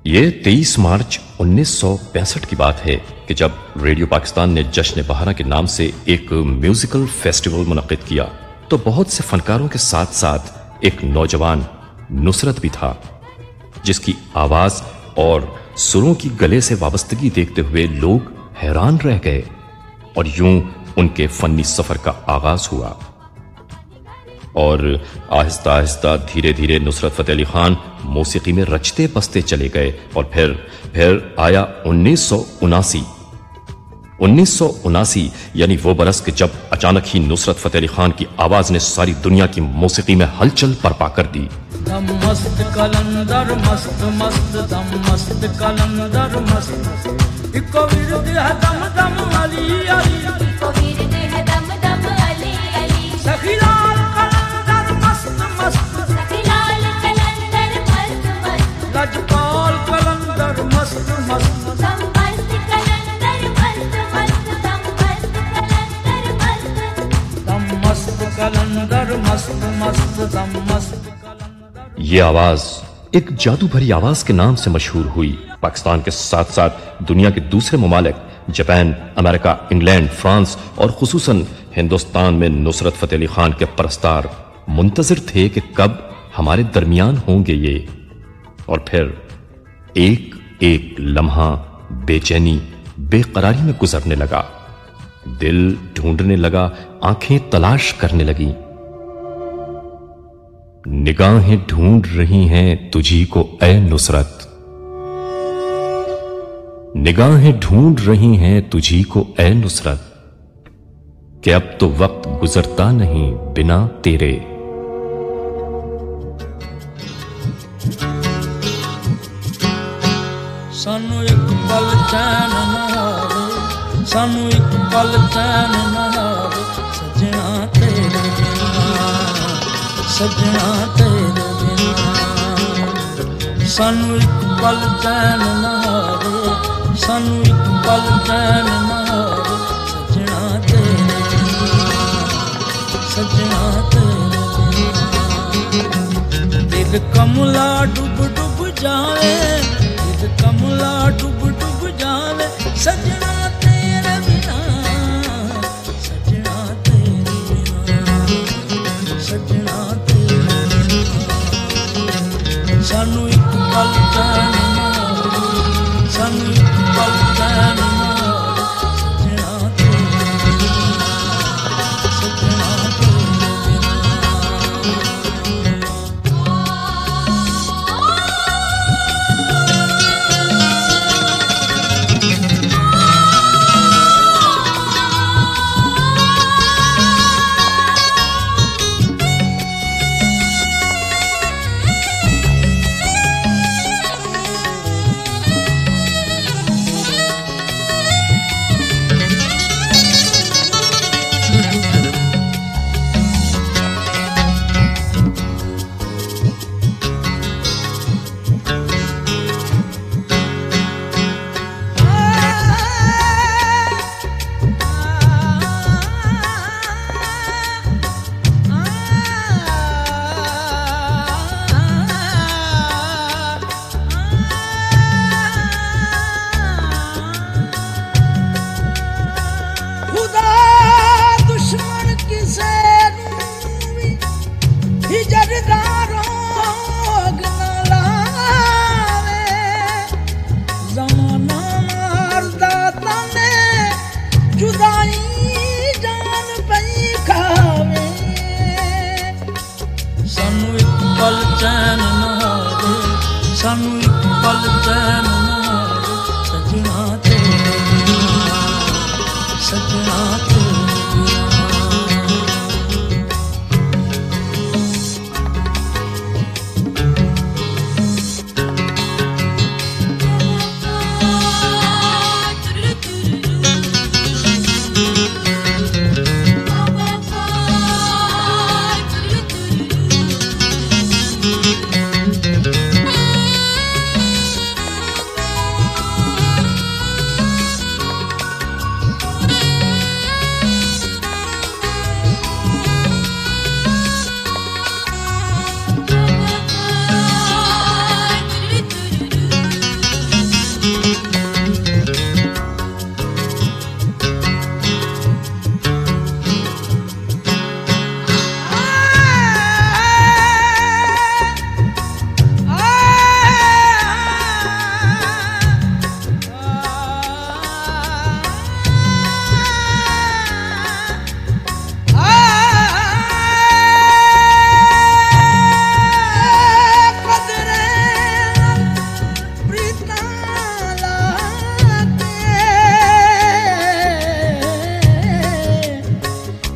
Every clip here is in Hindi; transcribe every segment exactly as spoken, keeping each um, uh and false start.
ये तेईस मार्च उन्नीस सौ पैंसठ की बात है कि जब रेडियो पाकिस्तान ने जश्न बहारा के नाम से एक म्यूजिकल फेस्टिवल मुनक्किद किया तो बहुत से फनकारों के साथ साथ एक नौजवान नुसरत भी था, जिसकी आवाज और सुरों की गले से वाबस्तगी देखते हुए लोग हैरान रह गए और यूं उनके फन्नी सफर का आगाज हुआ। और आहिस्ता आहिस्ता धीरे धीरे नुसरत फतेह अली खान मौसीकी में रचते बसते चले गए और फिर फिर आया उन्नीस सौ उनासी उन्नीस सौ उनासी यानी वो बरस के जब अचानक ही नुसरत फतेह अली खान की आवाज ने सारी दुनिया की मौसीकी में हलचल बर्पा कर दी। दम मस्त कलंदर मस्त मस्त दम मस्त कलंदर मस्त इको विरद है दम दम अली अली इको विरद है दम दम अली अली सखीलाल कलंदर मस्त मस्त सखीलाल कलंदर मस्त मस्त लजपाल कलंदर मस्त मस्त दम मस्त कलंदर मस्त मस्त दम मस्त कलंदर मस्त दम मस्त कलंदर मस्त मस्त दम मस्त। ये आवाज एक जादू भरी आवाज के नाम से मशहूर हुई। पाकिस्तान के साथ साथ दुनिया के दूसरे ममालिक जापान, अमेरिका, इंग्लैंड, फ्रांस और खुसूसन हिंदुस्तान में नुसरत फतेह अली खान के परस्तार मुंतजिर थे कि कब हमारे दरमियान होंगे ये। और फिर एक एक लम्हा बेचैनी बेकरारी में गुजरने लगा, दिल ढूंढने लगा, आंखें तलाश करने लगी। निगाहें ढूंढ रही हैं तुझी को ऐ नुसरत, निगाहें ढूंढ रही हैं तुझी को ऐ नुसरत, कि अब तो वक्त गुजरता नहीं बिना तेरे। सानू एक पल चैन ना आवे, सानू एक पल चैन ना आवे, सजना तेरे बिना, सजना तेरे बिना। सानू एक पल चैन ना आवे, सानू एक पल चैन ना आवे, सजना तेरे बिना, सजना तेरे बिना। दिल कमला डूब डूब जावे, दिल कमला डूब डूब जावे, सजना तेरे बिना, सजना तेरे बिना, सजना तेरे बिना। सानू एक पल चैन ना आवे, सानू एक पल चैन ना आवे, सजना तेरे बिना, सजना तेरे बिना।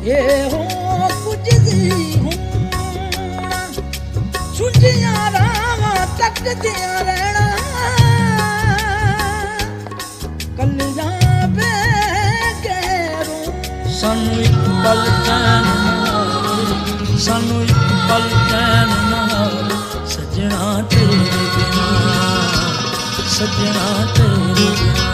ਇਹੋ ਕੁਝ ਦੀ ਹੁਣ ਸੁਝੀਆਂ ਰਾਵਾਂ ਤੱਕਦੀਆਂ ਰਹਿਣਾ ਕੱਲਿਆਂ ਬੇਗੈਰੋਂ ਸਾਨੂੰ ਇੱਕ ਪਲ ਚੈਨ ਨਾ ਸਾਨੂੰ ਇੱਕ ਪਲ ਚੈਨ ਨਾ ਸਜਣਾ ਤੇਰੇ ਬਿਨਾਂ ਸਜਣਾ ਤੇਰੇ ਬਿਨਾਂ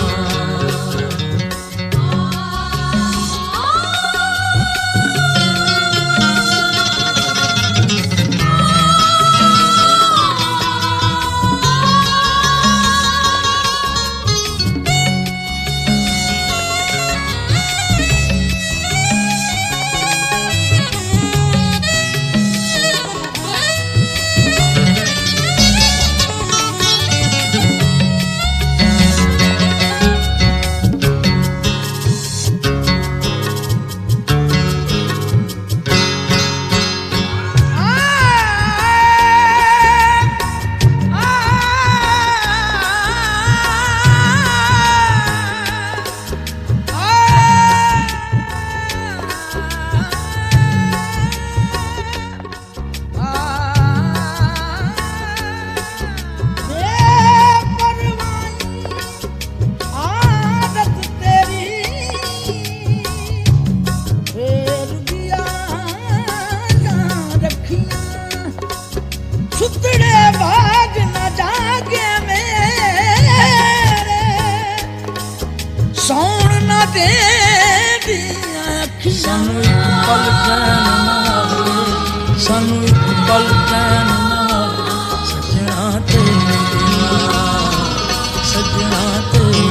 ਸਾਨੂੰ ਇੱਕ ਪਲ ਚੈਨ ਨਾ ਸਾਨੂੰ ਇੱਕ ਪਲ ਚੈਨ ਨਾ ਸਜਣਾ ਤੇਰੇ ਬਿਨਾਂ ਸਜਣਾ ਤੇਰੇ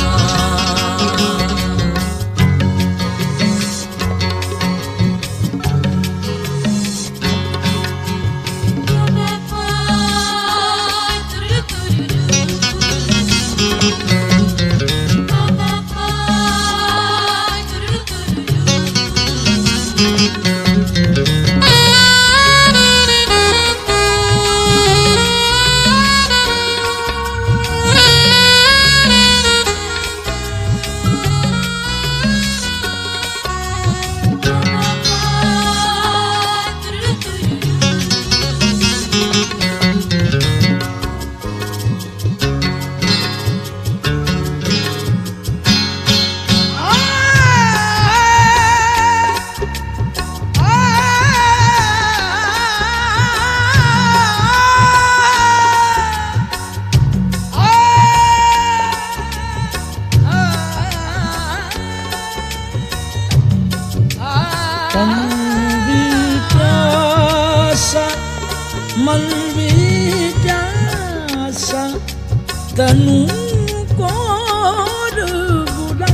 मन भी प्यासा तनू कोर बुला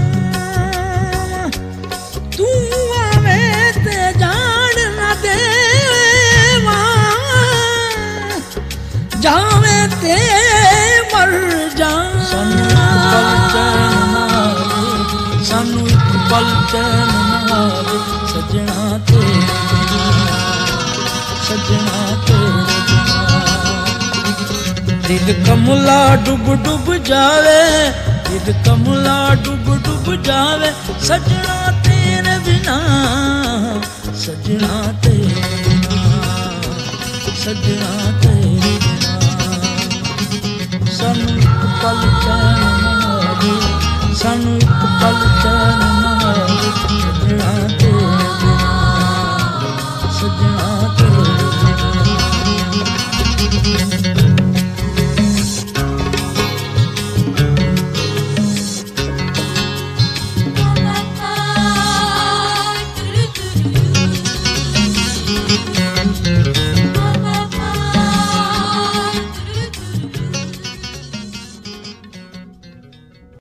तू आवे ते जान न देवा जावे ते मर जा सानू एक पल चैन ना सजना तेरे सजना तेरे दिल कमला डूब डूब जावे दिल कमला डूब डूब जावे सजना तेरे बिना सजना तेरे बिना सजना तेरे बिना सानू एक पल चैन ना सानू एक पल चैन ना